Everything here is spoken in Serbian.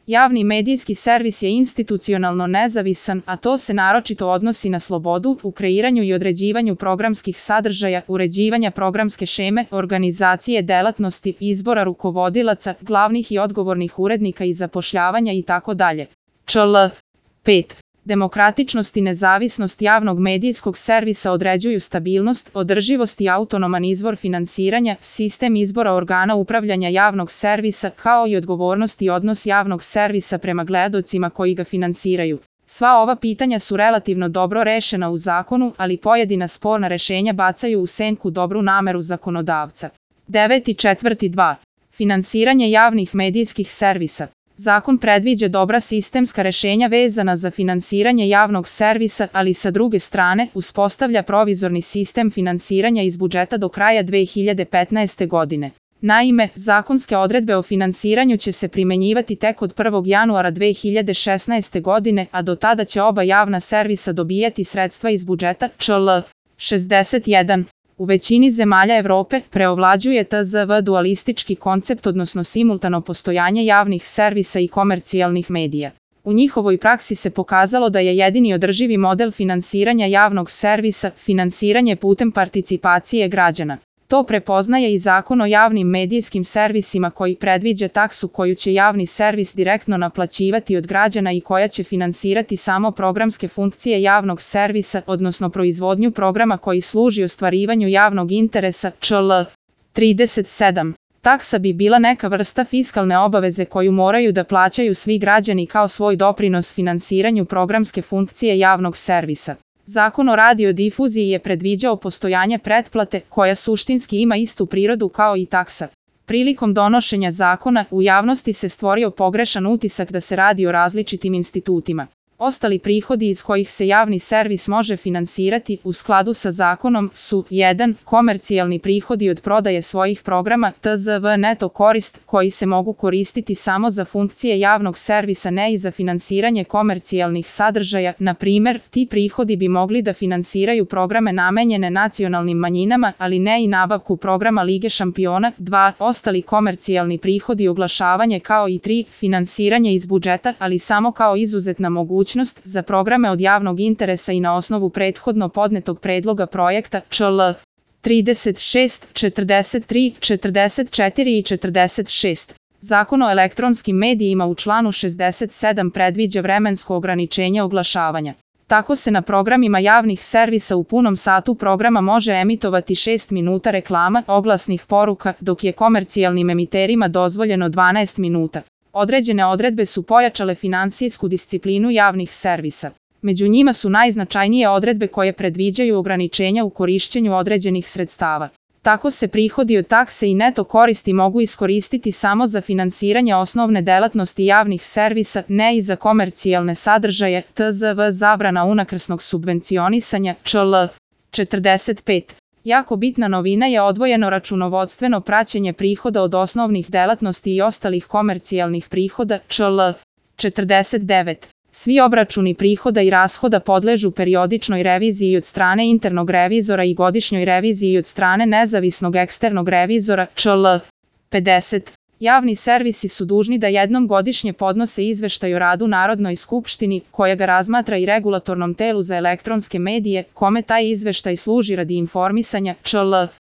Javni medijski servis je institucionalno nezavisan, a to se naročito odnosi na slobodu u kreiranju i određivanju programskih sadržaja, uređivanja programske šeme, organizacije delatnosti, izbora rukovodilaca, glavnih i odgovornih urednika i zapošljavanja itd. Čl. 5. Demokratičnost i nezavisnost javnog medijskog servisa određuju stabilnost, održivost i autonoman izvor finansiranja, sistem izbora organa upravljanja javnog servisa, kao i odgovornost i odnos javnog servisa prema gledaocima koji ga finansiraju. Sva ova pitanja su relativno dobro rešena u zakonu, ali pojedina sporna rešenja bacaju u senku dobru nameru zakonodavca. 9.4.2. Finansiranje javnih medijskih servisa. Zakon predviđa dobra sistemska rešenja vezana za finansiranje javnog servisa, ali sa druge strane uspostavlja provizorni sistem finansiranja iz budžeta do kraja 2015. godine. Naime, zakonske odredbe o finansiranju će se primenjivati tek od 1. januara 2016. godine, a do tada će oba javna servisa dobijati sredstva iz budžeta. Čl. 61. U većini zemalja Evrope preovlađuje TZV dualistički koncept, odnosno simultano postojanje javnih servisa i komercijalnih medija. U njihovoj praksi se pokazalo da je jedini održivi model finansiranja javnog servisa finansiranje putem participacije građana. To prepoznaje i Zakon o javnim medijskim servisima koji predviđa taksu koju će javni servis direktno naplaćivati od građana i koja će finansirati samo programske funkcije javnog servisa, odnosno proizvodnju programa koji služi ostvarivanju javnog interesa. Čl. 37. Taksa bi bila neka vrsta fiskalne obaveze koju moraju da plaćaju svi građani kao svoj doprinos finansiranju programske funkcije javnog servisa. Zakon o radiodifuziji je predviđao postojanje pretplate, koja suštinski ima istu prirodu kao i taksa. Prilikom donošenja zakona, u javnosti se stvorio pogrešan utisak da se radi o različitim institutima. Ostali prihodi iz kojih se javni servis može finansirati u skladu sa zakonom su 1. Komercijalni prihodi od prodaje svojih programa, TZV neto korist, koji se mogu koristiti samo za funkcije javnog servisa, ne i za finansiranje komercijalnih sadržaja. Na primer, ti prihodi bi mogli da finansiraju programe namenjene nacionalnim manjinama, ali ne i nabavku programa Lige šampiona. 2. Ostali komercijalni prihodi oglašavanje, kao i 3. Finansiranje iz budžeta, ali samo kao izuzetna mogućnost za programe od javnog interesa i na osnovu prethodno podnetog predloga projekta. Čl. 36, 43, 44 i 46. Zakon o elektronskim medijima u članu 67 predviđa vremensko ograničenje oglašavanja. Tako se na programima javnih servisa u punom satu programa može emitovati 6 minuta reklama, oglasnih poruka, dok je komercijalnim emiterima dozvoljeno 12 minuta. Određene odredbe su pojačale finansijsku disciplinu javnih servisa. Među njima su najznačajnije odredbe koje predviđaju ograničenja u korišćenju određenih sredstava. Tako se prihodi od takse i neto koristi mogu iskoristiti samo za finansiranje osnovne delatnosti javnih servisa, ne i za komercijalne sadržaje. TZV zabrana unakrsnog subvencionisanja. Čl. 45. Jako bitna novina je odvojeno računovodstveno praćenje prihoda od osnovnih delatnosti i ostalih komercijalnih prihoda. Čl. 49. Svi obračuni prihoda i rashoda podležu periodičnoj reviziji od strane internog revizora i godišnjoj reviziji od strane nezavisnog eksternog revizora. Čl. 50. Javni servisi su dužni da jednom godišnje podnose izveštaj o radu Narodnoj skupštini, koja ga razmatra i regulatornom telu za elektronske medije, kome taj izveštaj služi radi informisanja. Čl.